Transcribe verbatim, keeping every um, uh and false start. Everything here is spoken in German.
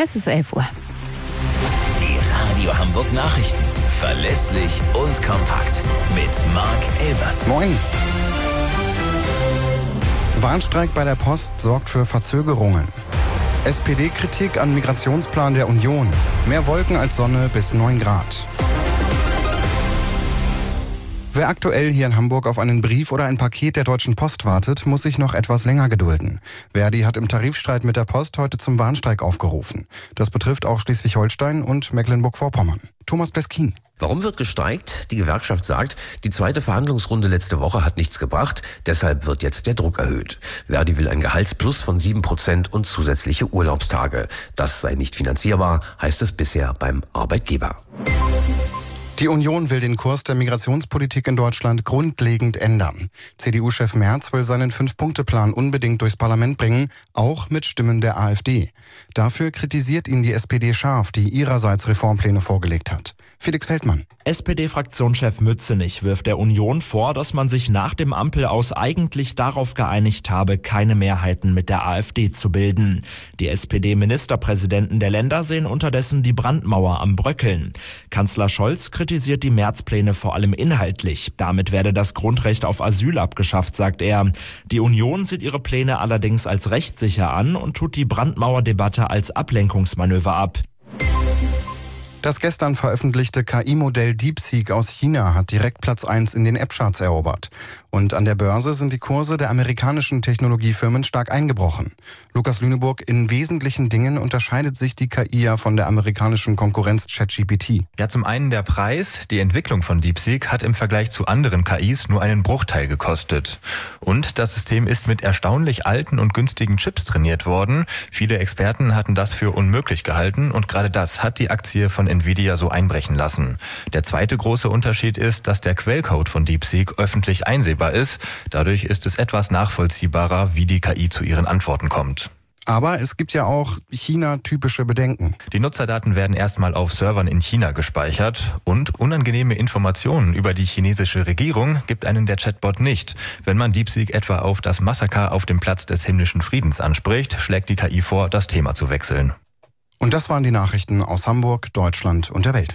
Es ist elf Uhr. Die Radio Hamburg Nachrichten. Verlässlich und kompakt. Mit Marc Elvers. Moin. Warnstreik bei der Post sorgt für Verzögerungen. S P D-Kritik an Migrationsplan der Union. Mehr Wolken als Sonne bis neun Grad. Wer aktuell hier in Hamburg auf einen Brief oder ein Paket der Deutschen Post wartet, muss sich noch etwas länger gedulden. Verdi hat im Tarifstreit mit der Post heute zum Warnstreik aufgerufen. Das betrifft auch Schleswig-Holstein und Mecklenburg-Vorpommern. Thomas Beskin. Warum wird gestreikt? Die Gewerkschaft sagt, die zweite Verhandlungsrunde letzte Woche hat nichts gebracht, deshalb wird jetzt der Druck erhöht. Verdi will ein Gehaltsplus von sieben Prozent und zusätzliche Urlaubstage. Das sei nicht finanzierbar, heißt es bisher beim Arbeitgeber. Die Union will den Kurs der Migrationspolitik in Deutschland grundlegend ändern. C D U-Chef Merz will seinen Fünf-Punkte-Plan unbedingt durchs Parlament bringen, auch mit Stimmen der AfD. Dafür kritisiert ihn die S P D scharf, die ihrerseits Reformpläne vorgelegt hat. Felix Feldmann. S P D-Fraktionschef Mützenich wirft der Union vor, dass man sich nach dem Ampelaus eigentlich darauf geeinigt habe, keine Mehrheiten mit der AfD zu bilden. Die S P D-Ministerpräsidenten der Länder sehen unterdessen die Brandmauer am Bröckeln. Kanzler Scholz kritisiert die Merz-Pläne vor allem inhaltlich. Damit werde das Grundrecht auf Asyl abgeschafft, sagt er. Die Union sieht ihre Pläne allerdings als rechtssicher an und tut die Brandmauerdebatte als Ablenkungsmanöver ab. Das gestern veröffentlichte K I-Modell DeepSeek aus China hat direkt Platz eins in den App-Charts erobert. Und an der Börse sind die Kurse der amerikanischen Technologiefirmen stark eingebrochen. Lukas Lüneburg, in wesentlichen Dingen unterscheidet sich die K I ja von der amerikanischen Konkurrenz ChatGPT. Ja, zum einen der Preis. Die Entwicklung von DeepSeek hat im Vergleich zu anderen K Is nur einen Bruchteil gekostet. Und das System ist mit erstaunlich alten und günstigen Chips trainiert worden. Viele Experten hatten das für unmöglich gehalten und gerade das hat die Aktie von Nvidia so einbrechen lassen. Der zweite große Unterschied ist, dass der Quellcode von DeepSeek öffentlich einsehbar ist. Dadurch ist es etwas nachvollziehbarer, wie die K I zu ihren Antworten kommt. Aber es gibt ja auch China-typische Bedenken. Die Nutzerdaten werden erstmal auf Servern in China gespeichert und unangenehme Informationen über die chinesische Regierung gibt einen der Chatbot nicht. Wenn man DeepSeek etwa auf das Massaker auf dem Platz des himmlischen Friedens anspricht, schlägt die K I vor, das Thema zu wechseln. Und das waren die Nachrichten aus Hamburg, Deutschland und der Welt.